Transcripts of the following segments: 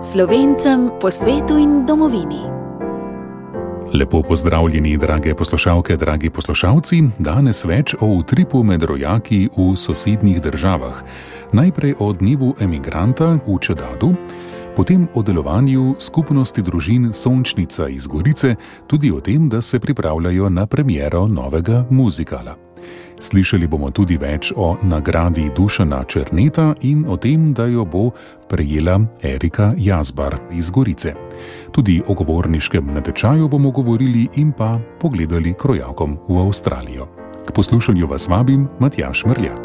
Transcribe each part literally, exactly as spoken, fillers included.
Slovencem po svetu in domovini. Lepo pozdravljeni, drage poslušalke, dragi poslušalci. Danes več o utripu med rojaki v sosednjih državah. Najprej o dnevu emigranta v Čedadu, potem o delovanju skupnosti družin Sončnica iz Gorice, tudi o tem, da se pripravljajo na premiero novega muzikala. Slišali bomo tudi več o nagradi Dušana Černeta in o tem, da jo bo prejela Erika Jazbar iz Gorice. Tudi o govorniškem natečaju bomo govorili in pa pogledali k rojakom v Avstralijo. K poslušanju vas vabim Matjaž Mrljak.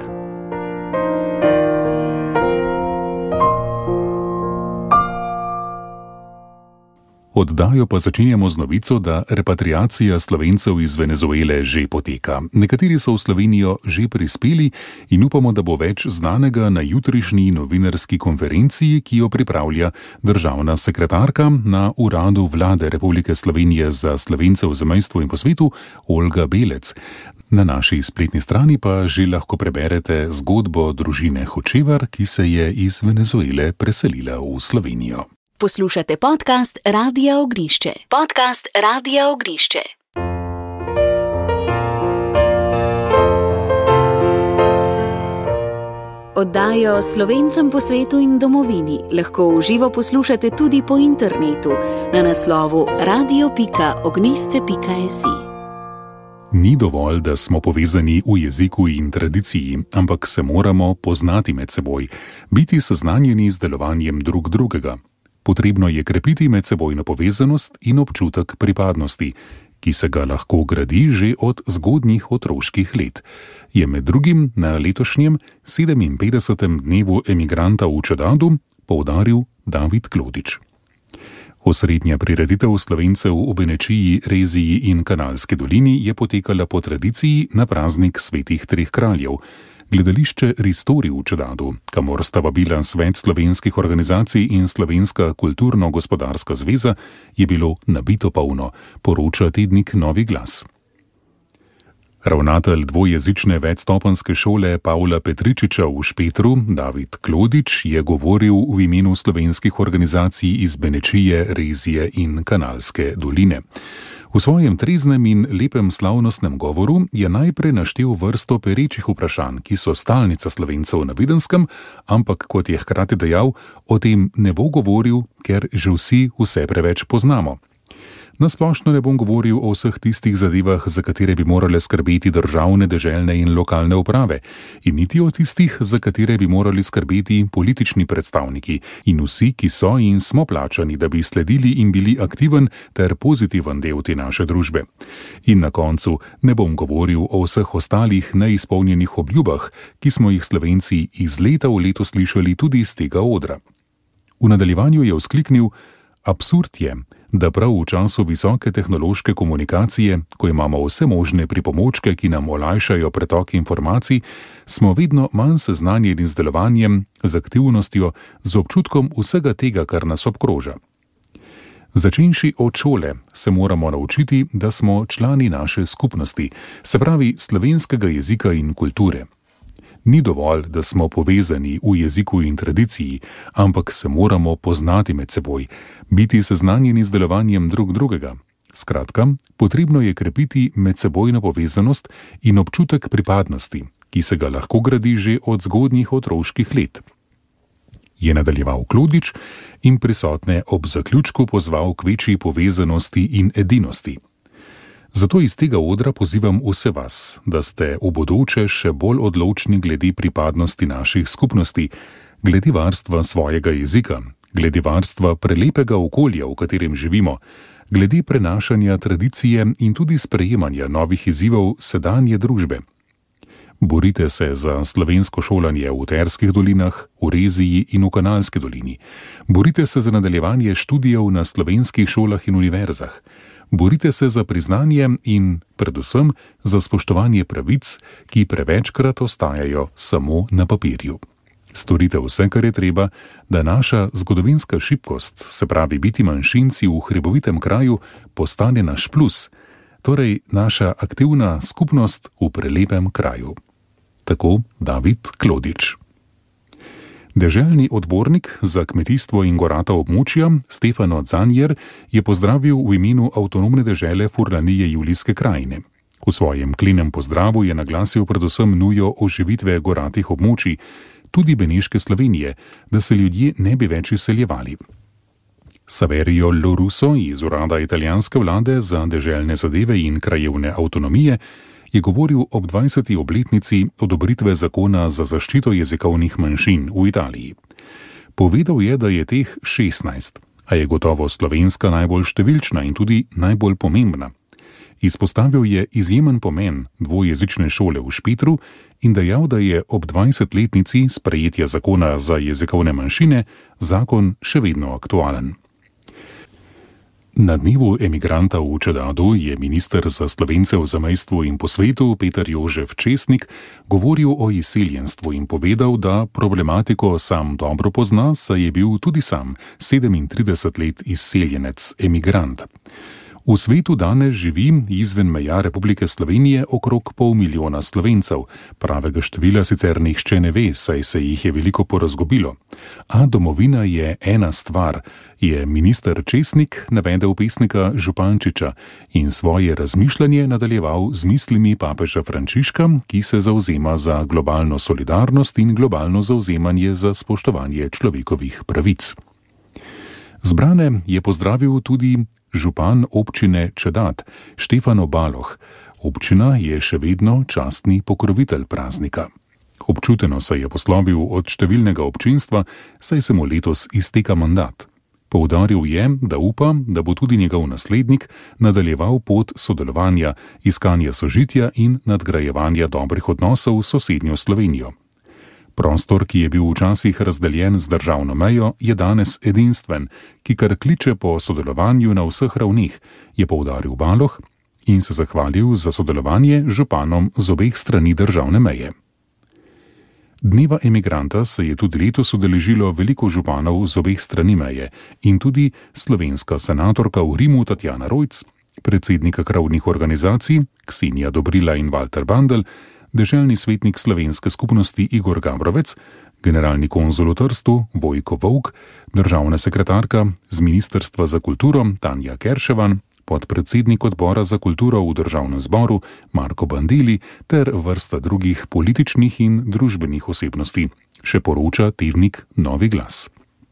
Oddajo pa začenjamo z novico, da repatriacija Slovencev iz Venezuele že poteka. Nekateri so v Slovenijo že prispeli in upamo, da bo več znanega na jutrišnji novinarski konferenciji, ki jo pripravlja državna sekretarka na Uradu Vlade Republike Slovenije za Slovence v zamejstvu in po svetu, Olga Belec. Na naši spletni strani pa že lahko preberete zgodbo družine Hočevar, ki se je iz Venezuele preselila v Slovenijo. Poslušate podcast Radia Ognišče. Podcast Radia Ognišče. Oddajo Slovencem po svetu in domovini lahko v živo poslušate tudi po internetu na naslovu radio pika ognisce pika si. Ni dovolj, da smo povezani v jeziku in tradiciji, ampak se moramo poznati med seboj, biti seznanjeni z delovanjem drug drugega. Potrebno je krepiti medsebojno povezanost in občutek pripadnosti, ki se ga lahko gradi že od zgodnjih otroških let, je med drugim na letošnjem sedeminpetdesetem dnevu emigranta v Čedadu poudaril David Klodič. Osrednja prireditev Slovencev v Benečiji, Reziji in Kanalski dolini je potekala po tradiciji na praznik svetih treh kraljev. Gledališče Ristori v Čedadu, kamor sta vabila Svet slovenskih organizacij in Slovenska kulturno-gospodarska zveza, je bilo nabito polno, poroča tednik Novi glas. Ravnatelj dvojezične večstopenjske šole Pavla Petričiča v Špetru, David Klodič, je govoril v imenu slovenskih organizacij iz Benečije, Rezije in Kanalske doline. V svojem treznem in lepem slavnostnem govoru je najprej naštel vrsto perečih vprašanj, ki so stalnica Slovencev na Videnskem, ampak, kot je hkrati dejal, o tem ne bo govoril, ker že vsi vse preveč poznamo. Nasplošno ne bom govoril o vseh tistih zadevah, za katere bi morale skrbeti državne, deželne in lokalne uprave, in niti o tistih, za katere bi morali skrbeti politični predstavniki in vsi, ki so in smo plačani, da bi sledili in bili aktiven ter pozitiven del te naše družbe. In na koncu ne bom govoril o vseh ostalih neizpolnjenih obljubah, ki smo jih Slovenci iz leta v leto slišali tudi iz tega odra. V nadaljevanju je vzkliknil: absurd je, da prav v času visoke tehnološke komunikacije, ko imamo vse možne pripomočke, ki nam olajšajo pretok informacij, smo vedno manj seznanjeni z delovanjem, z aktivnostjo, z občutkom vsega tega, kar nas obkroža. Začenši od šole se moramo naučiti, da smo člani naše skupnosti, se pravi slovenskega jezika in kulture. Ni dovolj, da smo povezani v jeziku in tradiciji, ampak se moramo poznati med seboj, biti seznanjeni z delovanjem drug drugega. Skratka, potrebno je krepiti medsebojno povezanost in občutek pripadnosti, ki se ga lahko gradi že od zgodnjih otroških let. Je nadaljeval Klodič in prisotne ob zaključku pozval k večji povezanosti in edinosti. Zato iz tega odra pozivam vse vas, da ste v bodoče še bolj odločni glede pripadnosti naših skupnosti, glede varstva svojega jezika, glede varstva prelepega okolja, v katerem živimo, glede prenašanja tradicije in tudi sprejemanja novih izzivov sedanje družbe. Borite se za slovensko šolanje v Terskih dolinah, v Reziji in v Kanalski dolini. Borite se za nadaljevanje študijev na slovenskih šolah in univerzah. Borite se za priznanje in, predvsem, za spoštovanje pravic, ki prevečkrat ostajajo samo na papirju. Storite vse, kar je treba, da naša zgodovinska šibkost, se pravi biti manjšinci v hribovitem kraju, postane naš plus, torej naša aktivna skupnost v prelepem kraju. Tako David Klodič. Deželni odbornik za kmetijstvo in gorata območja Stefano Zanjer je pozdravil v imenu avtonomne dežele Furlanije Julijske krajine. V svojem klenem pozdravu je naglasil predvsem nujo oživitve goratih območij, tudi Beneške Slovenije, da se ljudje ne bi več izseljevali. Saverio Lorusso iz urada italijanske vlade za deželne zadeve in krajevne avtonomije je govoril ob dvajseti obletnici odobritve zakona za zaščito jezikovnih manjšin v Italiji. Povedal je, da je teh šestnajst, a je gotovo slovenska najbolj številčna in tudi najbolj pomembna. Izpostavil je izjemen pomen dvojezične šole v Špetru in dejal, da je ob dvajsetletnici sprejetja zakona za jezikovne manjšine zakon še vedno aktualen. Na dnevu emigranta v Čedadu je minister za Slovence v zamejstvu in po svetu Peter Jožef Česnik govoril o izseljenstvu in povedal, da problematiko sam dobro pozna, saj je bil tudi sam sedemintrideset let izseljenec, emigrant. V svetu danes živi izven meja Republike Slovenije okrog pol milijona Slovencev. Pravega števila sicer nihče ne ve, saj se jih je veliko porazgubilo. A domovina je ena stvar, je minister Česnik navedel pesnika Župančiča in svoje razmišljanje nadaljeval z mislimi papeža Frančiška, ki se zavzema za globalno solidarnost in globalno zavzemanje za spoštovanje človekovih pravic. Zbrane je pozdravil tudi župan občine Čedad, Štefano Baloh. Občina je še vedno častni pokrovitelj praznika. Občuteno se je poslovil od številnega občinstva, saj se mu letos izteka mandat. Poudaril je, da upa, da bo tudi njegov naslednik nadaljeval pot sodelovanja, iskanja sožitja in nadgrajevanja dobrih odnosov s sosednjo Slovenijo. Prostor, ki je bil včasih razdeljen z državno mejo, je danes edinstven, ki kar kliče po sodelovanju na vseh ravnih, je poudaril Baloh in se zahvalil za sodelovanje županom z obeh strani državne meje. Dneva emigranta se je tudi letos udeležilo veliko županov z obeh strani meje in tudi slovenska senatorka v Rimu Tatjana Rojc, predsednika krovnih organizacij Ksenija Dobrila in Walter Bandl, deželni svetnik slovenske skupnosti Igor Gabrovec, generalni konzul v Trstu Vojko Volk, državna sekretarka z Ministrstva za kulturo Tanja Kerševan, podpredsednik odbora za kulturo v državnem zboru Marko Bandeli ter vrsta drugih političnih in družbenih osebnosti, še poroča tednik Novi glas.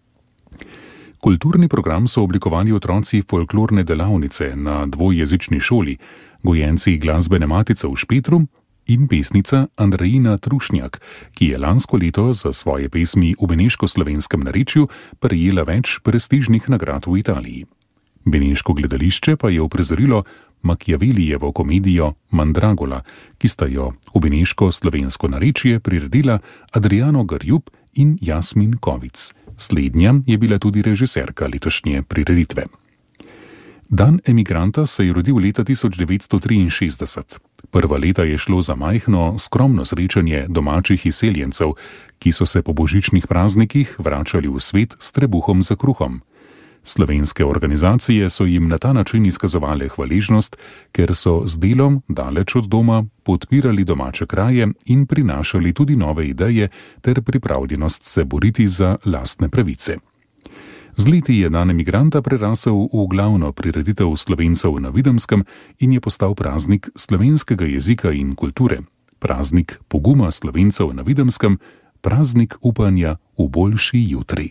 Kulturni program so oblikovali otroci folklorne delavnice na dvojezični šoli, gojenci glasbene matice v Špetru in pesnica Andrejina Trušnjak, ki je lansko leto za svoje pesmi v beneško-slovenskem narečju prejela več prestižnih nagrad v Italiji. Beneško gledališče pa je uprizorilo Machiavellijevo komedijo Mandragola, ki sta jo v beneško-slovensko narečje priredila Adriano Garjub in Jasmin Kovic. Slednja je bila tudi režiserka letošnje prireditve. Dan emigranta se je rodil leta tisoč devetsto triinšestdeset. Prva leta je šlo za majhno, skromno srečanje domačih izseljencev, ki so se po božičnih praznikih vračali v svet s trebuhom za kruhom. Slovenske organizacije so jim na ta način izkazovale hvaležnost, ker so z delom daleč od doma podpirali domače kraje in prinašali tudi nove ideje ter pripravljenost se boriti za lastne pravice. Z leti je dan emigranta prerasel v glavno prireditev Slovencev na Videmskem in je postal praznik slovenskega jezika in kulture, praznik poguma Slovencev na Videmskem, praznik upanja v boljši jutri.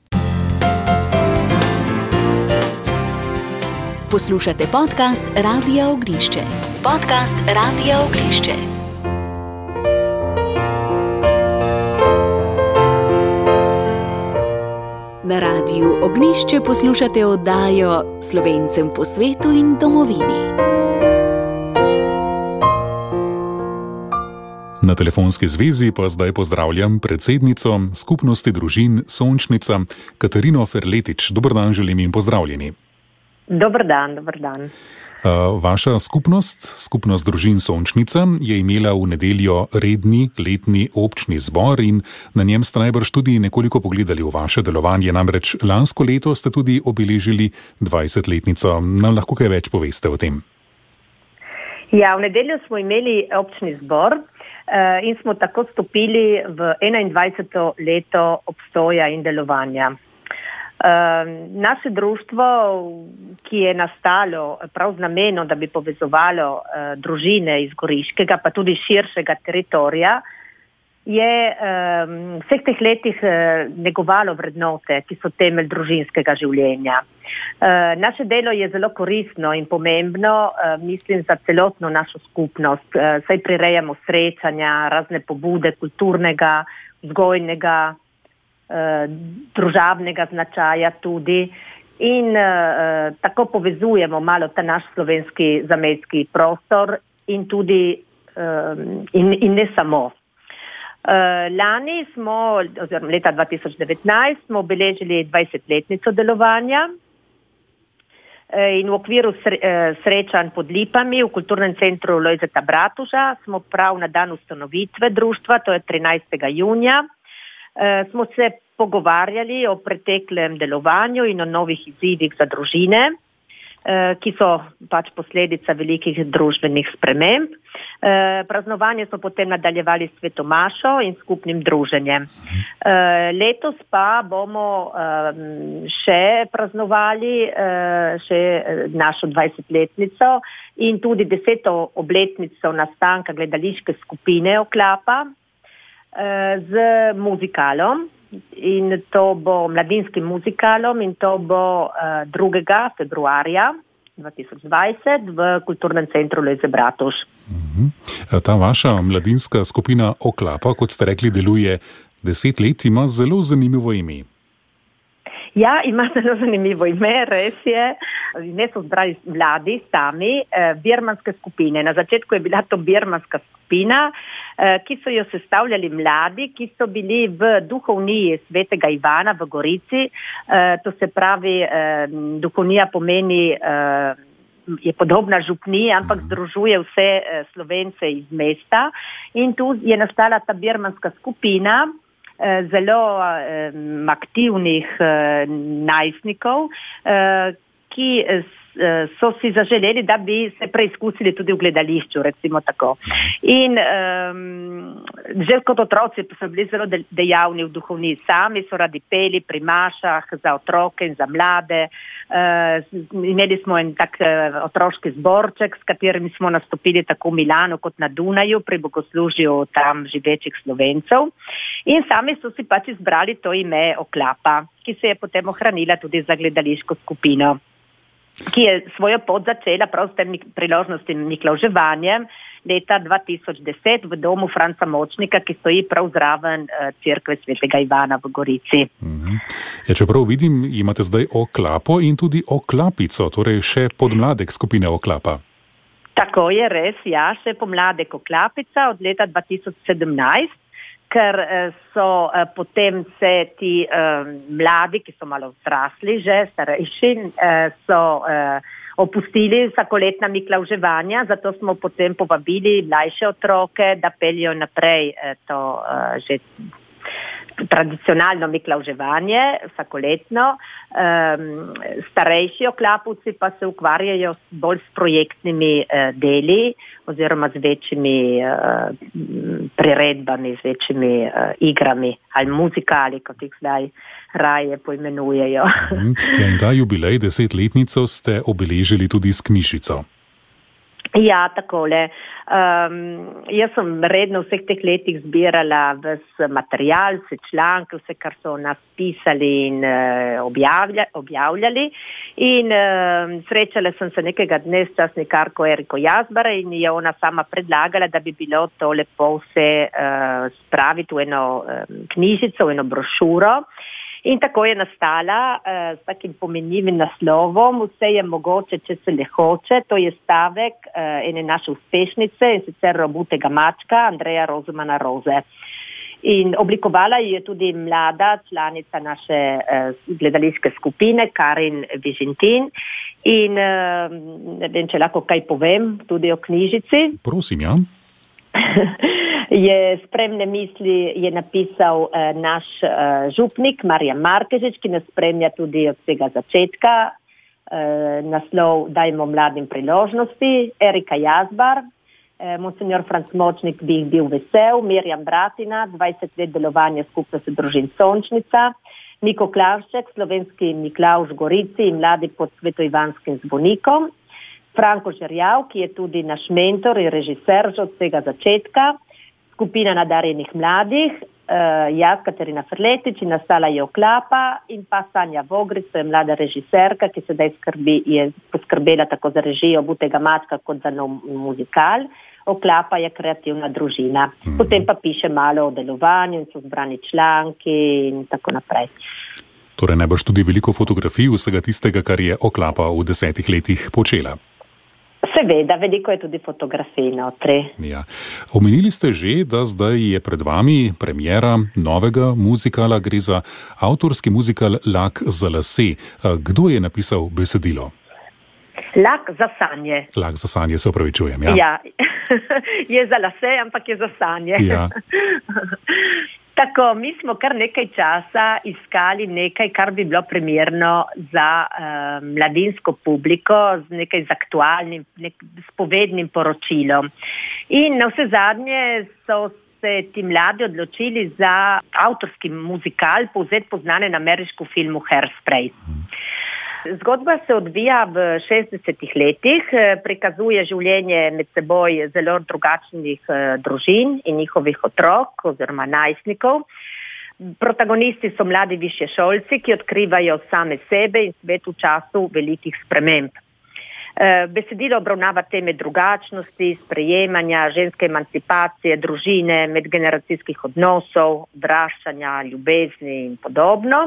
Poslušate podcast Radia Ognišče. Podcast Radia Ognišče. Na Radiu Ognišče poslušate oddajo Slovencem po svetu in domovini. Na telefonski zvezi pa zdaj pozdravljam predsednico skupnosti družin Sončnica, Katarino Ferletič. Dober dan želim in pozdravljeni. Dober dan, dober dan. Vaša skupnost, skupnost družin Sončnica, je imela v nedeljo redni letni občni zbor in na njem ste najbrž tudi nekoliko pogledali v vaše delovanje. Namreč lansko leto ste tudi obeležili dvajsetletnico. Nam lahko kaj več poveste o tem? Ja, v nedeljo smo imeli občni zbor. in smo tako stopili v enaindvajseto leto obstoja in delovanja. Naše društvo, ki je nastalo prav z namenom, da bi povezovalo družine iz Goriškega, pa tudi širšega teritorija, je v vseh teh letih negovalo vrednote, ki so temelj družinskega življenja. Naše delo je zelo koristno in pomembno, mislim, za celotno našo skupnost. Saj prirejamo srečanja, razne pobude kulturnega, vzgojnega, družabnega značaja tudi in tako povezujemo malo ta naš slovenski zamejski prostor in tudi in, in ne samo. Lani smo, oziroma leta dva tisoč devetnajst, smo obeležili dvajsetletnico delovanja in v okviru srečanj pod Lipami v Kulturnem centru Lojzeta Bratuža smo prav na dan ustanovitve društva, to je trinajstega junija, smo se pogovarjali o preteklem delovanju in o novih izzivih za družine, ki so pač posledica velikih družbenih sprememb. Praznovanje smo potem nadaljevali s svetomašo in skupnim druženjem. Letos pa bomo še praznovali še našo dvajsetletnico in tudi deseto obletnico nastanka gledališke skupine Oklapa z muzikalom. In to bo mladinskim muzikalom in to bo uh, drugega februarja dva tisoč dvajset v Kulturnem centru Lojze Bratuž. Uh-huh. Ta vaša mladinska skupina Oklapa, kot ste rekli, deluje deset let, ima zelo zanimivo ime. Ja, ima zelo zanimivo ime, res je. Ime so zbrali mladi sami, eh, birmanske skupine. Na začetku je bila to birmanska skupina, eh, ki so jo sestavljali mladi, ki so bili v duhovniji svetega Ivana v Gorici. Eh, to se pravi, eh, duhovnija pomeni, eh, je podobna župniji, ampak združuje vse eh, Slovence iz mesta. In tu je nastala ta birmanska skupina, zelo um, aktivnih uh, najstnikov, uh, ki so si zaželeli, da bi se preizkusili tudi v gledališču, recimo tako. In um, že kot otroci so bili zelo dejavni v duhovniji, sami so radi peli pri mašah za otroke in za mlade. Uh, imeli smo en tak uh, otroški zborček, s katerim smo nastopili tako v Milanu kot na Dunaju pri bogoslužju tam živečih Slovencev. In sami so si pač izbrali to ime Oklapa, ki se je potem ohranila tudi za gledališko skupino, ki je svojo pot začela prav s tem priložnostnim miklavževanjem leta dva tisoč deset v domu Franca Močnika, ki stoji prav zraven uh, cerkve svetega Ivana v Gorici. Mhm. Ja, čeprav vidim, imate zdaj Oklapo in tudi Oklapico, torej še podmladek skupine Oklapa. Tako je, res, ja, še pomladek Oklapica od leta dva tisoč sedemnajst, ker so uh, potem se ti uh, mladi, ki so malo odrasli, že starejši, uh, so uh, opustili vsakoletna miklavževanja, zato smo potem povabili mlajše otroke, da peljejo naprej uh, to uh, že tradicionalno miklavževanje vsakoletno. Um, starejši Oklapovci pa se ukvarjajo bolj s projektnimi uh, deli oziroma z večjimi uh, priredbami, z večjimi uh, igrami ali muzikali, kot jih zdaj raje poimenujejo. Ja, in ta jubilej desetletnico ste obeležili tudi s knjižico. Ja, takole. Um, jaz sem redno v vseh teh letih zbirala vse material, vse članke, vse, kar so nas pisali in uh, objavlja, objavljali. In uh, srečala sem se nekega dne s časnikarko Eriko Jazbara in je ona sama predlagala, da bi bilo to lepo vse uh, spraviti v eno um, knjižico, v eno brošuro. In tako je nastala uh, s takim pomenljivim naslovom Vse je mogoče, če se le hoče. To je stavek uh, ene naše uspešnice in sicer Robutega mačka Andreja Rozmana Roze. In oblikovala je tudi mlada članica naše uh, gledališke skupine Karin Vižintin. In uh, ne vem, če lahko kaj povem tudi o knjižici. Prosim, ja. Je spremne misli je napisal eh, naš eh, župnik Marjan Markežič, ki nas spremlja tudi od vsega začetka. Eh, naslov Dajmo mladim priložnosti, Erika Jazbar. Monsignor Franc Močnik bi jih bil vesel, Mirjam Bratina, dvajset let delovanja skupnosti družin Sončnica, Niko Klavšek, slovenski Miklavž Gorici in mladi pod Svetoivanskim zvonikom, Franko Žerjav, ki je tudi naš mentor in režiser že od vsega začetka, skupina nadarjenih mladih, uh, jaz, Katarina Ferletič in nastala je Oklapa in pa Sanja Vogric, to je mlada režiserka, ki sedaj skrbi, je poskrbela tako za režijo Butega mačka kot za nov muzikal. Oklapa je kreativna družina. Mm. Potem pa piše malo o delovanju in so zbrani članki in tako naprej. Torej najbrž tudi veliko fotografij vsega tistega, kar je Oklapa v desetih letih počela. Seveda, veliko je tudi fotografij notri. Ja. Omenili ste že, da zdaj je pred vami premiera novega muzikala, gre za avtorski muzikal Lak za lase. Kdo je napisal besedilo? Lak za sanje. Lak za sanje, se opravičujem. Ja, ja. Je za lase, ampak je za sanje. Ja. Tako, mi smo kar nekaj časa iskali nekaj, kar bi bilo primerno za uh, mladinsko publiko, z nekaj z aktualnim, nek, s povednim poročilom. In na vse zadnje so se ti mladi odločili za avtorski muzikal, povzet poznan na ameriškem filmu Hairspray. Zgodba se odvija v šestdesetih letih, prikazuje življenje med seboj zelo drugačnih družin in njihovih otrok oziroma najstnikov. Protagonisti so mladi višješolci, ki odkrivajo same sebe in svet v času velikih sprememb. Besedilo obravnava teme drugačnosti, sprejemanja, ženske emancipacije, družine, medgeneracijskih odnosov, odraščanja, ljubezni in podobno.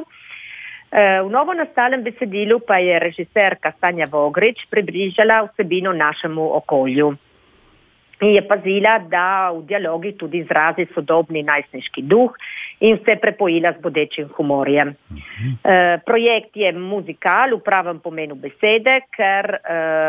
V novo nastalem besedilu pa je režiserka Sanja Vogrič približala vsebino našemu okolju. In je pazila, da v dialogi tudi izrazi sodobni najstniški duh in vse prepojila z bodečim humorjem. Uh-huh. E, projekt je muzikal v pravem pomenu besede, ker e,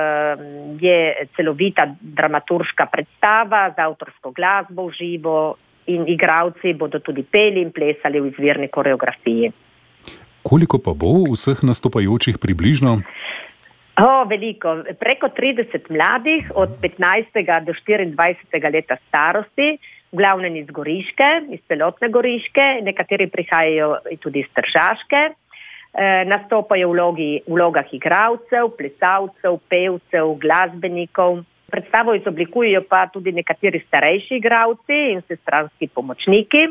je celovita dramaturška predstava z avtorsko glasbo v živo in igralci bodo tudi peli in plesali v izvirni koreografiji. Koliko pa bo vseh nastopajočih približno? O, veliko. Preko trideset mladih od petnajstega do štiriindvajsetega leta starosti, v glavnem iz Goriške, iz celotne Goriške, nekateri prihajajo tudi iz Tržaške, e, nastopajo v vlogi, vlogah igralcev, plesalcev, pevcev, glasbenikov. Predstavo izoblikujejo pa tudi nekateri starejši igralci in vsestranski pomočniki.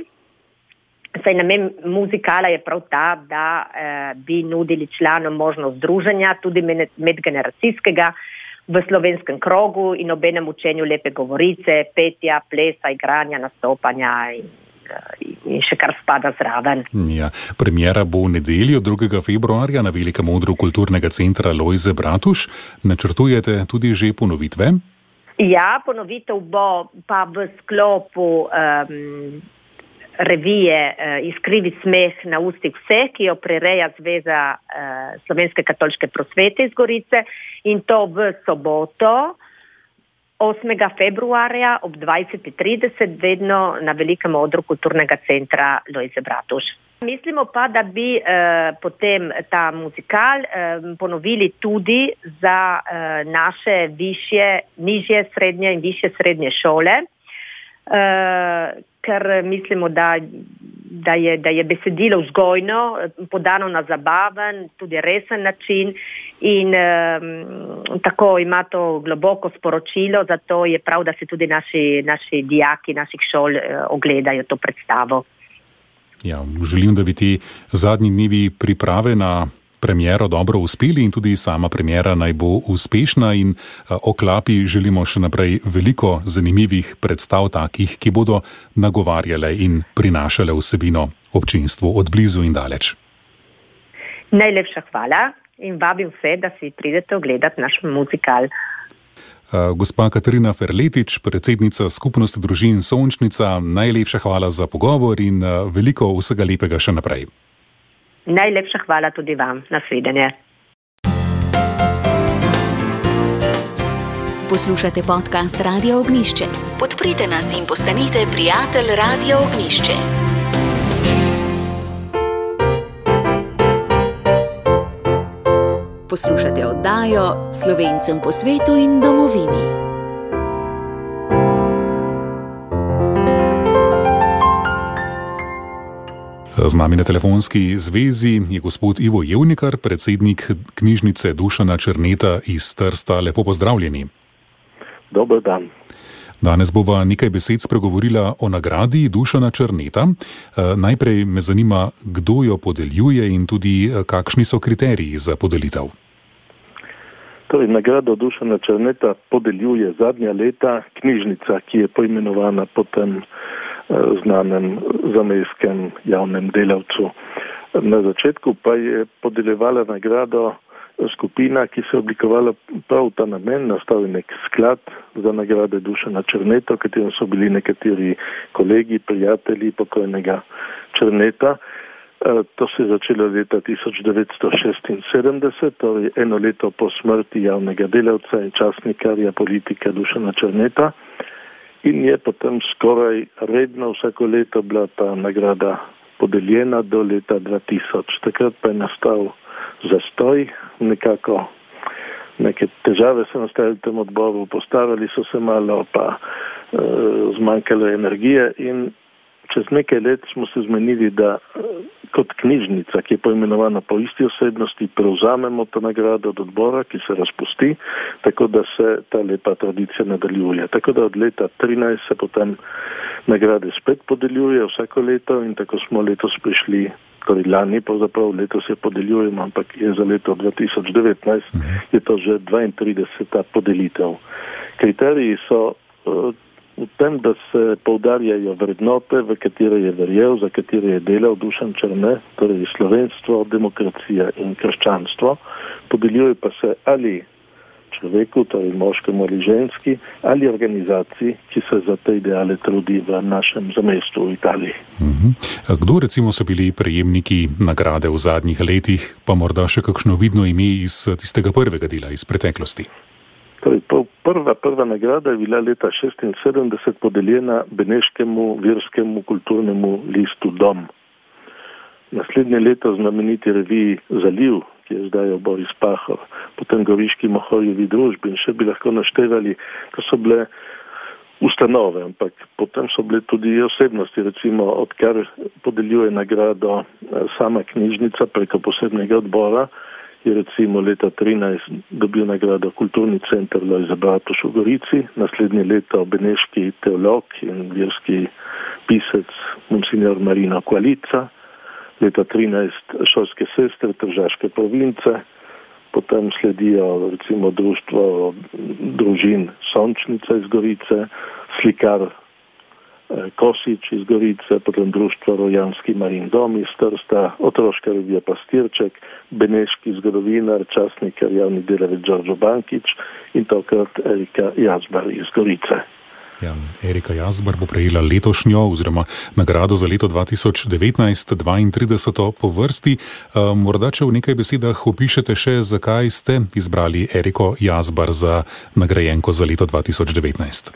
Saj namen muzikala je prav ta, da eh, bi nudili članom možnost združenja, tudi medgeneracijskega, v slovenskem krogu in obenem učenju lepe govorice, petja, plesa, igranja, nastopanja in, in še kar spada zraven. Ja, premiera bo v nedeljo drugega februarja na velikem odru kulturnega centra Lojze Bratuš. Načrtujete tudi že ponovitve? Ja, ponovitev bo pa v sklopu Um, revije uh, Iskrivi smeh na ustih vseh, ki jo prireja Zveza uh, Slovenske katoliške prosvete iz Gorice in to v soboto osmega februarja ob dvajset trideset vedno na velikem odru kulturnega centra Lojze Bratuš. Mislimo pa, da bi uh, potem ta muzikal uh, ponovili tudi za uh, naše višje, nižje, srednje in višje srednje šole, uh, ker mislimo, da, da, je, da je besedilo vzgojno, podano na zabaven, tudi resen način in um, tako ima to globoko sporočilo, zato je prav, da se tudi naši, naši dijaki naših šol uh, ogledajo to predstavo. Ja, želim, da bi ti zadnji dnevi priprave na premiero dobro uspeli in tudi sama premiera naj bo uspešna in Oklapi želimo še naprej veliko zanimivih predstav takih, ki bodo nagovarjale in prinašale vsebino občinstvu od blizu in daleč. Najlepša hvala in vabim vse, da si pridete ogledati naš muzikal. Gospa Katarina Ferletič, predsednica skupnosti družin Sončnica, najlepša hvala za pogovor in veliko vsega lepega še naprej. Najlepša hvala tudi vam. Nasvidenje. Poslušate podcast Radio Ognjišče. Podprite nas in postanite prijatelj Radio Ognjišče. Poslušate oddajo Slovencem po svetu in domovini. Z nami na telefonski zvezi je gospod Ivo Jevnikar, predsednik knjižnice Dušana Černeta iz Trsta. Lepo pozdravljeni. Dober dan. Danes bova nekaj besed spregovorila o nagradi Dušana Černeta. Najprej me zanima, kdo jo podeljuje in tudi kakšni so kriteriji za podelitev. Torej, nagrado Dušana Černeta podeljuje zadnja leta knjižnica, ki je poimenovana po tem znanem zamejskem javnem delavcu. Na začetku pa je podeljevala nagrado skupina, ki se je oblikovala prav ta namen. Nastal je nek sklad za nagrade Dušana Černeta, v katerem so bili nekateri kolegi, prijatelji pokojnega Černeta. To se je začelo leta tisoč devetsto šestinsedemdeset, torej eno leto po smrti javnega delavca in časnikarja politika Dušana Černeta. In je potem skoraj redno vsako leto bila ta nagrada podeljena do leta dva tisoč. Takrat pa je nastal zastoj, nekako neke težave so nastale v tem odboru, postarali so se malo, pa e, zmanjkalo energije in čez nekaj let smo se zmenili, da kot knjižnica, ki je poimenovana po isti osebnosti, prevzamemo to nagrado od odbora, ki se razpusti, tako da se ta lepa tradicija nadaljuje. Tako da od leta trinajst se potem nagrade spet podeljuje vsako leto in tako smo letos prišli, torej lani pravzaprav letos je podeljujemo, ampak je za leto dva tisoč devetnajst, je to že dvaintrideseta podelitev. Kriteriji so v tem, da se poudarjajo vrednote, v katere je verjel, za katere je delal Dušan Černe, torej slovenstvo, demokracija in krščanstvo. Podeljuje pa se ali človeku, torej moškemu ali ženski, ali organizaciji, ki se za te ideale trudi v našem zamejstvu v Italiji. Kdo recimo so bili prejemniki nagrade v zadnjih letih, pa morda še kakšno vidno ime iz tistega prvega dela, iz preteklosti? Torej, prva, prva nagrada je bila leta šestinsedemdeset podeljena beneškemu verskemu kulturnemu listu Dom. Naslednje leto znameniti reviji Zaliv, ki je zdaj Boris Pahor, potem Goriški mohorjevi družbi in še bi lahko naštevali, to so bile ustanove, ampak potem so bile tudi osebnosti, recimo odkar podeljuje nagrado sama knjižnica preko posebnega odbora, je recimo leta trinajst dobil nagrado Kulturni center Lojze Bratuš v Gorici, naslednje leto beneški teolog in verski pisec Monsignor Marino Kvalica, leta trinajst šolske sestre Tržaške province, potem sledijo recimo društvo družin Sončnica iz Gorice, slikar Kosič iz Gorice, potem društvo Rojanski Marin Dom iz Trsta, otroška revija Pastirček, beneški zgodovinar, časnikar, javni delavec Đorđo Bankić in tokrat Erika Jazbar iz Gorice. Ja, Erika Jazbar bo prejela letošnjo oziroma nagrado za leto dva tisoč devetnajst, dvaintrideseto po vrsti. Morda, če v nekaj besedah opišete še, zakaj ste izbrali Eriko Jazbar za nagrajenko za leto dva tisoč devetnajst?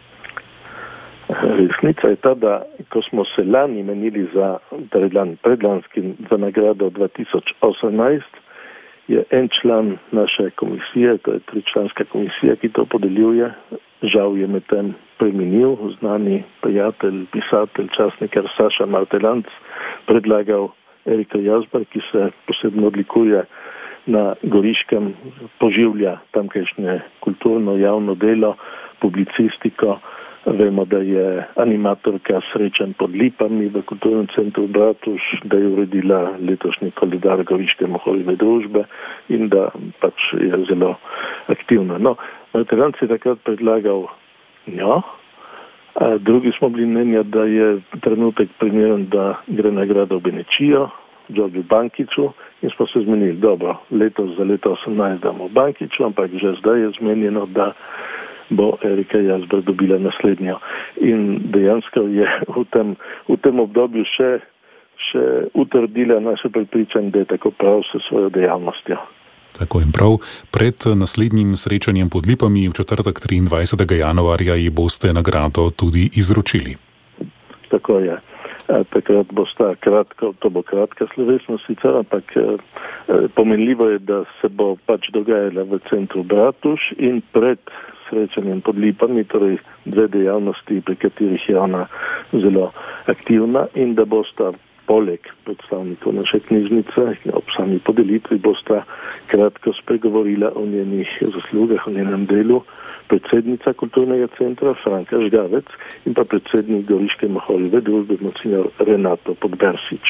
Resnica je ta, da ko smo se lani menili za, predlanskim za nagrado dva tisoč osemnajst, je en član naše komisije, to je tričlanska komisija, ki to podeljuje, žal je med tem preminil, znani prijatelj, pisatelj, časnikar Saša Martelanc, predlagal Eriko Jazbar, ki se posebno odlikuje na Goriškem, poživlja tamkajšnje kulturno javno delo, publicistiko. Vemo, da je animatorka Srečen pod lipami v Kulturnem centru Bratuš, da je uredila letošnji koledar Goriške mohorjeve družbe in da pač je zelo aktivna. No, Martelanc je takrat predlagal njo, a drugi smo bili mnenja, da je trenutek primeren, da gre nagrado v Benečijo, Đorđu Bankiću in smo se zmenili, dobro, letos za leto osemnajst damo Bankiću, ampak že zdaj je zmenjeno, da bo Erika Jazbar dobila naslednjo. In dejansko je v tem, v tem obdobju še, še utrdila naše prepričanje, da je tako prav s svojo dejavnostjo. Tako in prav. Pred naslednjim srečanjem pod lipami v četrtek triindvajsetega januarja ji boste nagrado tudi izročili. Tako je. Takrat bo sta kratko, to bo kratka slovesnost sicer, ampak pomenljivo je, da se bo pač dogajala v centru Bratuš in pred srečanjem pod lipami, torej dve dejavnosti, pri katerih je ona zelo aktivna in da bosta poleg predstavnikov naše knjižnice ob sami podelitvi bosta kratko spregovorila o njenih zaslugah, o njenem delu predsednica Kulturnega centra Franka Žgavec in pa predsednik Goriške Maholove družbe monsignor Renato Podbersič.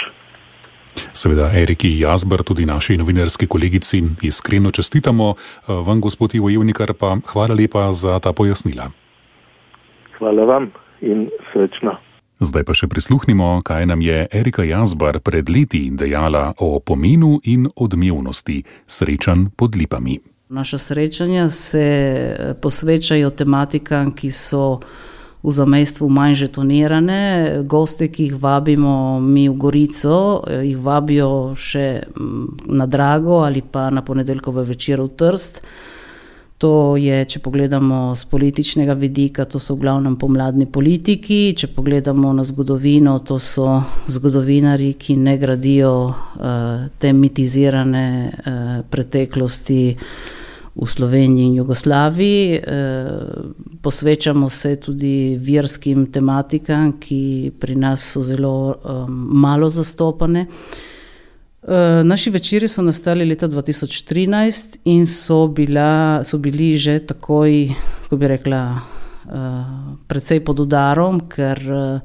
Seveda Eriki Jazbar, tudi naši novinarski kolegici, iskreno čestitamo. Vam, gospod Ivo Jevnikar, pa hvala lepa za ta pojasnila. Hvala vam in srečno. Zdaj pa še prisluhnimo, kaj nam je Erika Jazbar pred leti dejala o pomenu in odmevnosti srečanj pod lipami. Naša srečanja se posvečajo tematikam, ki so v zamejstvu manj žetonirane. Goste, ki jih vabimo mi v Gorico, jih vabijo še na Drago ali pa na ponedeljkove večer v Trst. To je, če pogledamo z političnega vidika, to so v glavnem pomladni politiki. Če pogledamo na zgodovino, to so zgodovinari, ki ne gradijo uh, te mitizirane uh, preteklosti v Sloveniji in Jugoslaviji. Uh, posvečamo se tudi verskim tematikam, ki pri nas so zelo um, malo zastopane. Uh, naši večeri so nastali leta dva tisoč trinajst in so, bila, so bili že takoj, ko bi rekla, uh, precej pod udarom, ker uh,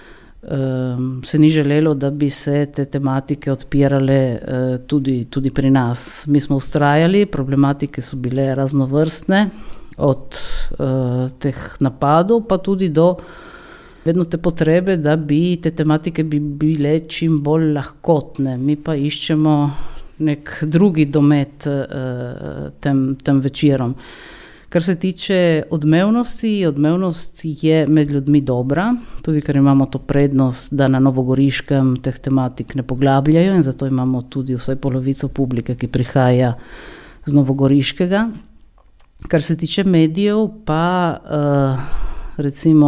uh, se ni želelo, da bi se te tematike odpirale uh, tudi, tudi pri nas. Mi smo vztrajali, problematike so bile raznovrstne, od uh, teh napadov pa tudi do vedno te potrebe, da bi te tematike bi bile čim bolj lahkotne. Mi pa iščemo nek drugi domet uh, tem, tem večerom. Kar se tiče odmevnosti, odmevnost je med ljudmi dobra, tudi ker imamo to prednost, da na Novogoriškem teh tematik ne poglabljajo in zato imamo tudi vsaj polovico publike, ki prihaja z Novogoriškega. Kar se tiče medijev, pa uh, recimo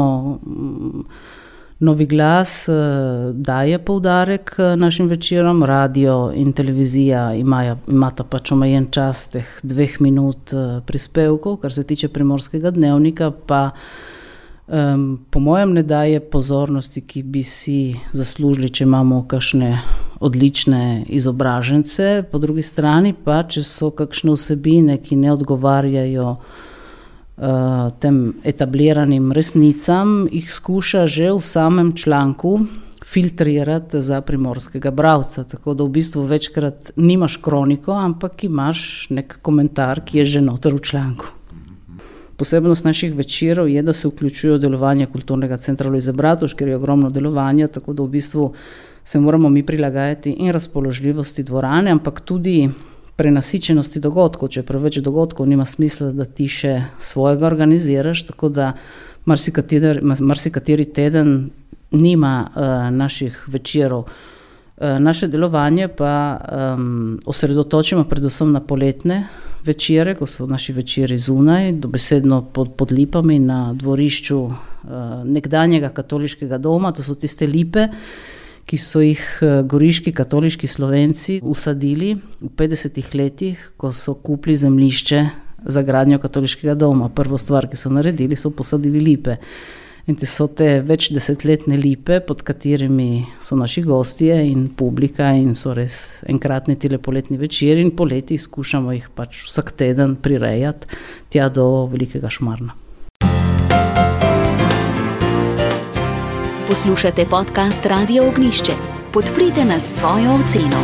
Novi glas daje poudarek našim večerom, radio in televizija imajo, imata pač omejen čas teh dveh minut prispevkov. Kar se tiče Primorskega dnevnika, pa um, po mojem ne daje pozornosti, ki bi si zaslužili, če imamo kakšne odlične izobražence. Po drugi strani pa, če so kakšne vsebine, ki ne odgovarjajo Uh, tem etabliranim resnicam, jih skuša že v samem članku filtrirati za primorskega bralca. Tako da v bistvu večkrat nimaš kroniko, ampak imaš nek komentar, ki je že noter v članku. Posebnost naših večerov je, da se vključujo delovanje Kulturnega centra Lojze Bratušek, ker je ogromno delovanja, tako da v bistvu se moramo mi prilagajati in razpoložljivosti dvorane, ampak tudi prenasičenosti dogodkov. Če je preveč dogodkov, nima smisla, da ti še svojega organiziraš, tako da marsikateri, marsikateri teden nima uh, naših večerov. Uh, naše delovanje pa um, osredotočimo predvsem na poletne večere, ko so naši večeri zunaj, dobesedno pod, pod lipami na dvorišču uh, nekdanjega katoliškega doma. To so tiste lipe, ki so jih goriški katoliški Slovenci usadili v petdesetih letih, ko so kupili zemljišče za gradnjo katoliškega doma. Prvo stvar, ki so naredili, so posadili lipe. In te so te več desetletne lipe, pod katerimi so naši gostje in publika in so res enkratni tile poletni večeri in poleti skušamo jih pač vsak teden prirejati tja do Velikega Šmarna. Poslušate podcast Radio Ognjišče. Podprite nas s svojo oceno.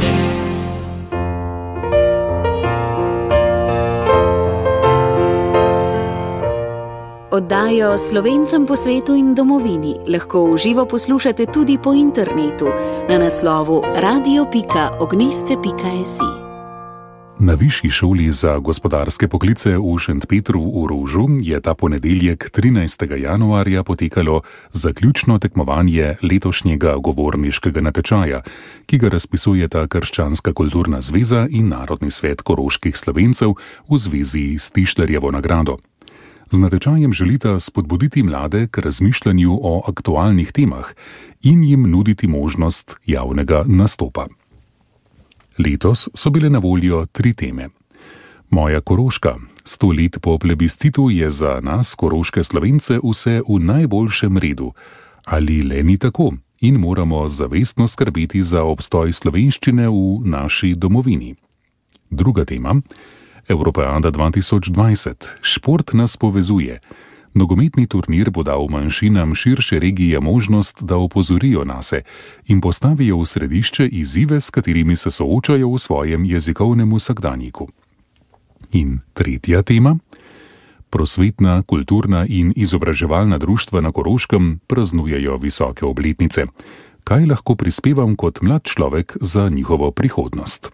Oddajo Slovencem po svetu in domovini lahko v živo poslušate tudi po internetu na naslovu radio pika ognjišče pika si. Na Višji šoli za gospodarske poklice v Šentpetru v Rožu je ta ponedeljek trinajstega januarja potekalo zaključno tekmovanje letošnjega govorniškega natečaja, ki ga razpisujeta Krščanska kulturna zveza in Narodni svet koroških Slovencev v zvezi s Tišlerjevo nagrado. Z natečajem želita spodbuditi mlade k razmišljanju o aktualnih temah in jim nuditi možnost javnega nastopa. Letos so bile na voljo tri teme. Moja Koroška. Sto let po plebiscitu je za nas, koroške Slovence, vse v najboljšem redu. Ali le ni tako? in moramo zavestno skrbeti za obstoj slovenščine v naši domovini. Druga tema. Evropeada dva tisoč dvajset. Šport nas povezuje. Nogometni turnir bo dal manjšinam širše regije možnost, da opozorijo nase in postavijo v središče izzive, s katerimi se soočajo v svojem jezikovnem vsakdanjiku. In tretja tema. Prosvetna, kulturna in izobraževalna društva na Koroškem praznujejo visoke obletnice. Kaj lahko prispevam kot mlad človek za njihovo prihodnost?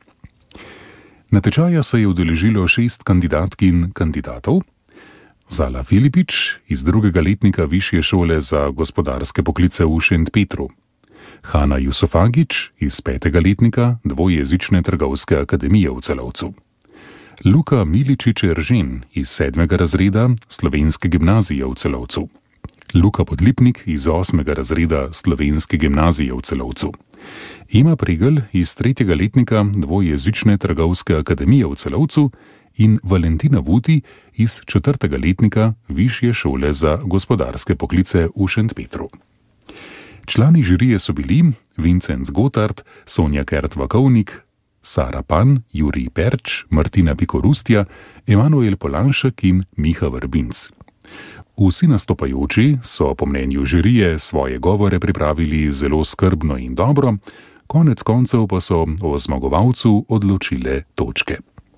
Natečaja se je udeležilo šest kandidatk in kandidatov. Zala Filipič iz drugega letnika Višje šole za gospodarske poklice v Šentpetru. Hana Jusufagič iz petega letnika Dvojezične trgovske akademije v Celovcu. Luka Miličič Eržen iz sedmega razreda Slovenske gimnazije v Celovcu. Luka Podlipnik iz osmega razreda Slovenske gimnazije v Celovcu. Ema Pregel iz tretjega letnika Dvojezične trgovske akademije v Celovcu in Valentina Vuti iz četrtega letnika Višje šole za gospodarske poklice v Šentpetru. Člani žirije so bili Vincenc Gotard, Sonja Kert-Vakovnik, Sara Pan, Jurij Perč, Martina Pikorustja, Emanuel Polanšek in Miha Vrbinc. Vsi nastopajoči so po mnenju žirije svoje govore pripravili zelo skrbno in dobro, konec koncev pa so o zmagovalcu odločile točke.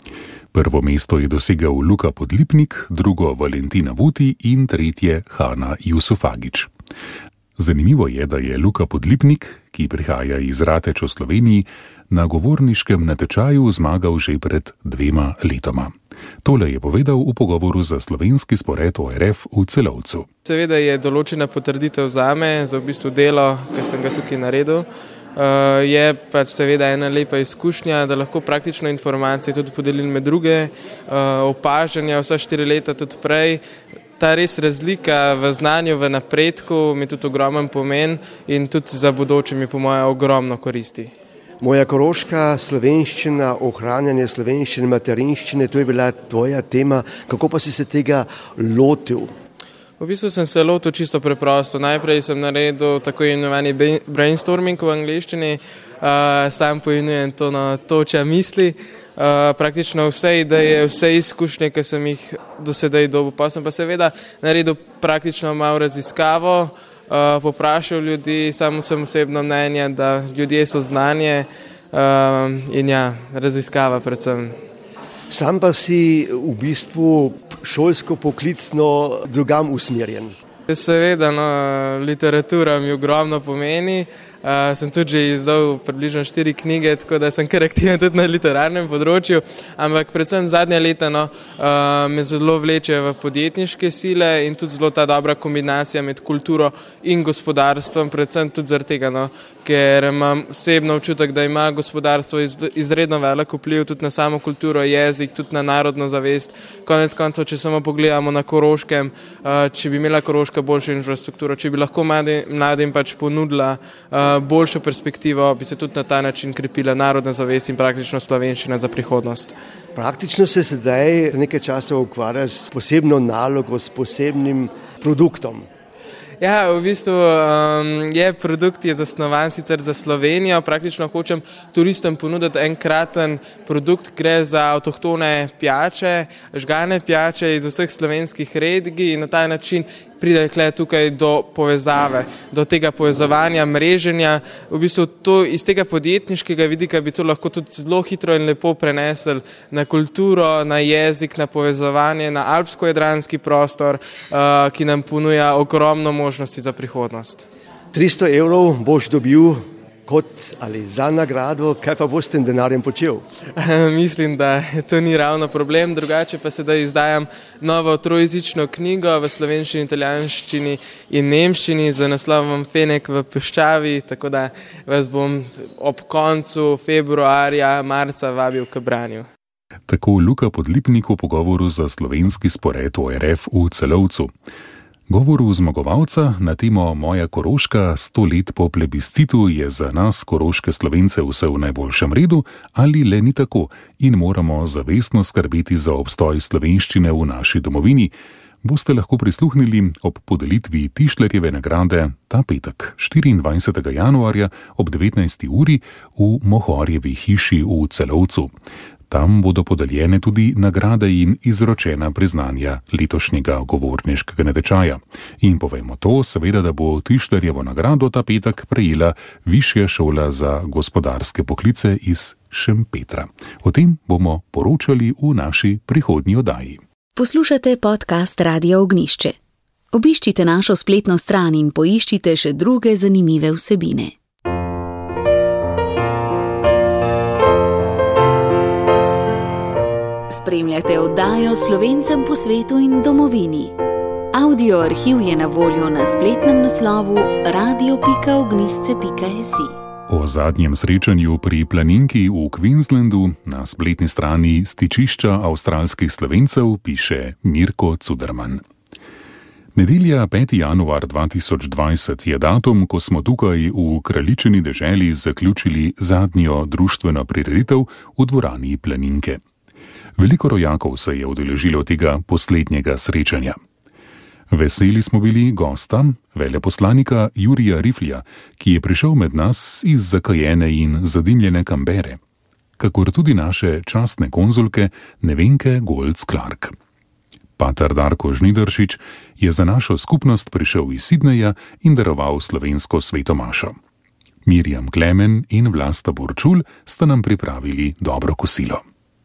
Prvo mesto je dosegel Luka Podlipnik, drugo Valentina Vuti in tretje Hana Jusufagič. Zanimivo je, da je Luka Podlipnik, ki prihaja iz Rateč v Sloveniji, na govorniškem natečaju zmagal že pred dvema letoma. Tole je povedal v pogovoru za slovenski spored O R F v Celovcu. Seveda je določena potrditev zame, za v bistvu delo, ki sem ga tukaj naredil. Uh, je pač seveda ena lepa izkušnja, da lahko praktično informacije tudi podelim med druge, uh, opažanja vsa štiri leta tudi prej. Ta res razlika v znanju, v napredku mi tudi ogromen pomen in tudi za bodoče mi po moje ogromno koristi. Moja koroška slovenščina, ohranjanje slovenščine, materinščine, to je bila tvoja tema. Kako pa si se tega lotil? V bistvu sem se lotil čisto preprosto. Najprej sem naredil tako imenovani brainstorming v angleščini, uh, sam poimenujem to na toča misli. Uh, praktično vse ideje, vse izkušnje, ki sem jih do sedaj dobil. Pa sem pa seveda naredil praktično malo raziskavo, uh, poprašal ljudi, samo sem osebno mnenje, da ljudje so znanje uh, in ja, raziskava predvsem. Sam pa si v bistvu šolsko poklicno drugam usmerjen. Seveda, no, literatura mi ogromno pomeni. Uh, sem tudi že izdal približno štiri knjige, tako da sem kar aktiven tudi na literarnem področju, ampak predvsem zadnja leta no, uh, me zelo vleče v podjetniške sile in tudi zelo ta dobra kombinacija med kulturo in gospodarstvom, predvsem tudi zaradi tega, no, ker imam osebno občutek, da ima gospodarstvo iz, izredno velik vpliv tudi na samo kulturo, jezik, tudi na narodno zavest. Konec koncev, če samo pogledamo na Koroškem, uh, če bi imela Koroška boljšo infrastrukturo, če bi lahko mladim, mladim pač ponudila uh, boljšo perspektivo, bi se tudi na ta način krepila narodna zavest in praktično slovenščina za prihodnost. Praktično se sedaj nekaj časa ukvarjaš s posebno nalogo, s posebnim produktom. Ja, v bistvu um, je produkt je zasnovan sicer za Slovenijo, praktično hočem turistom ponuditi enkraten produkt, gre za avtohtone pijače, žgane pijače iz vseh slovenskih regij in na ta način pride tukaj do povezave, do tega povezovanja, mreženja. V bistvu to, iz tega podjetniškega vidika bi to lahko tudi zelo hitro in lepo prenesli na kulturo, na jezik, na povezovanje, na alpsko-jadranski prostor, uh, ki nam ponuja ogromno možnosti za prihodnost. tristo evrov boš dobil kot ali za nagrado, kaj pa boš s tem denarjem počel? Mislim, da to ni ravno problem, drugače pa sedaj izdajam novo trojezično knjigo v slovenščini, italijanščini in nemščini z naslovom Fenek v puščavi, tako da vas bom ob koncu februarja, marca vabil k branju. Tako Luka Podlipnik v pogovoru za slovenski spored O R F v Celovcu. Govoru zmagovalca na temo Moja Koroška sto let po plebiscitu je za nas, koroške Slovence, vse v najboljšem redu ali le ni tako in moramo zavestno skrbeti za obstoj slovenščine v naši domovini, boste lahko prisluhnili ob podelitvi Tišlerjeve nagrade ta petek, štiriindvajsetega januarja ob devetnajsti uri v Mohorjevi hiši v Celovcu. Tam bodo podeljene tudi nagrade in izročena priznanja letošnjega govorniškega natečaja. In povejmo to, seveda, da bo Tišlerjevo nagrado ta petek prejela Višja šola za gospodarske poklice iz Šempetra. O tem bomo poročali v naši prihodnji oddaji. Poslušate podcast Radia Ognjišče. Obiščite našo spletno stran in poiščite še druge zanimive vsebine. Spremljate oddajo Slovencem po svetu in domovini. Audio arhiv je na voljo na spletnem naslovu radio pika ognjišče pika si. O zadnjem srečanju pri planinki v Queenslandu na spletni strani stičišča avstralskih Slovencev piše Mirko Cuderman. Nedelja peti januar dva tisoč dvajset je datum, ko smo tukaj v kraljičini deželi zaključili zadnjo društveno prireditev v dvorani planinke. Veliko rojakov se je udeležilo tega poslednjega srečanja. Veseli smo bili gosta, veleposlanika Jurija Riflja, ki je prišel med nas iz zakajene in zadimljene Kambere, kakor tudi naše častne konzulke Nevenke Golc-Clark. Pater Darko Žnidaršič je za našo skupnost prišel iz Sidneja in daroval slovensko svetomašo. Mirjam Klemen in Vlasta Borčul sta nam pripravili dobro kosilo.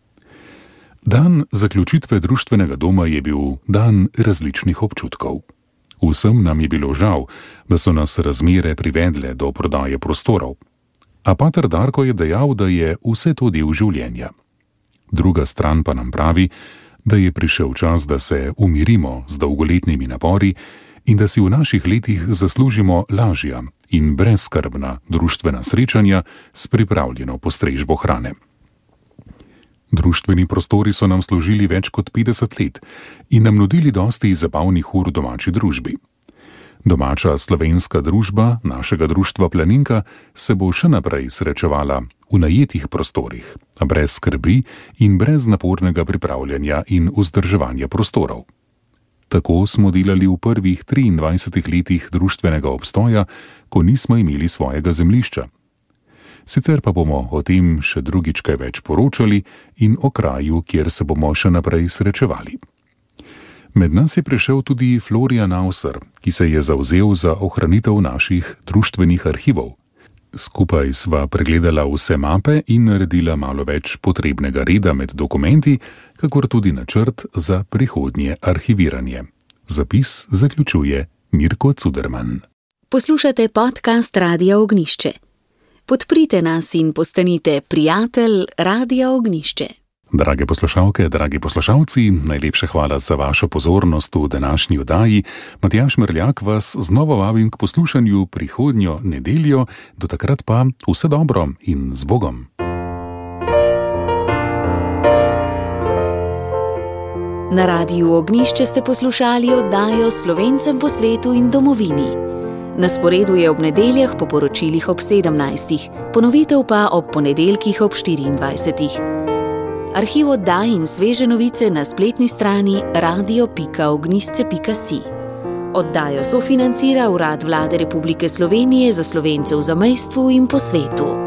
Dan zaključitve društvenega doma je bil dan različnih občutkov. Vsem nam je bilo žal, da so nas razmere privedle do prodaje prostorov. A pater Darko je dejal, da je vse to del življenja. Druga stran pa nam pravi, da je prišel čas, da se umirimo z dolgoletnimi napori in da si v naših letih zaslužimo lažja in brezskrbna društvena srečanja s pripravljeno postrežbo hrane. Društveni prostori so nam služili več kot petdeset let in nam nudili dosti zabavnih ur v domači družbi. Domača slovenska družba našega društva Planinka se bo še naprej srečevala v najetih prostorih, brez skrbi in brez napornega pripravljanja in vzdrževanja prostorov. Tako smo delali v prvih triindvajsetih letih društvenega obstoja, ko nismo imeli svojega zemljišča. Sicer pa bomo o tem še drugič kaj več poročali in o kraju, kjer se bomo še naprej srečevali. Med nas je prišel tudi Florian Auser, ki se je zavzel za ohranitev naših društvenih arhivov. Skupaj sva pregledala vse mape in naredila malo več potrebnega reda med dokumenti, kakor tudi načrt za prihodnje arhiviranje. Zapis zaključuje Mirko Cuderman. Poslušate podcast Radia Ognjišče. Podprite nas in postanite prijatelj Radia Ognjišče. Drage poslušalke, dragi poslušalci, najlepša hvala za vašo pozornost v današnji oddaji. Matjaž Merljak vas znova vabim k poslušanju prihodnjo nedeljo, do takrat pa vse dobro in z Bogom. Na Radiu Ognjišče ste poslušali oddajo Slovencem po svetu in domovini. Na sporedu je ob nedeljah po poročilih ob sedemnajstih, ponovitev pa ob ponedeljkih ob štiriindvajsetih. Arhiv oddaj in sveže novice na spletni strani radio pika ognjišče pika si. Oddajo sofinancira Urad Vlade Republike Slovenije za Slovence v zamejstvu in po svetu.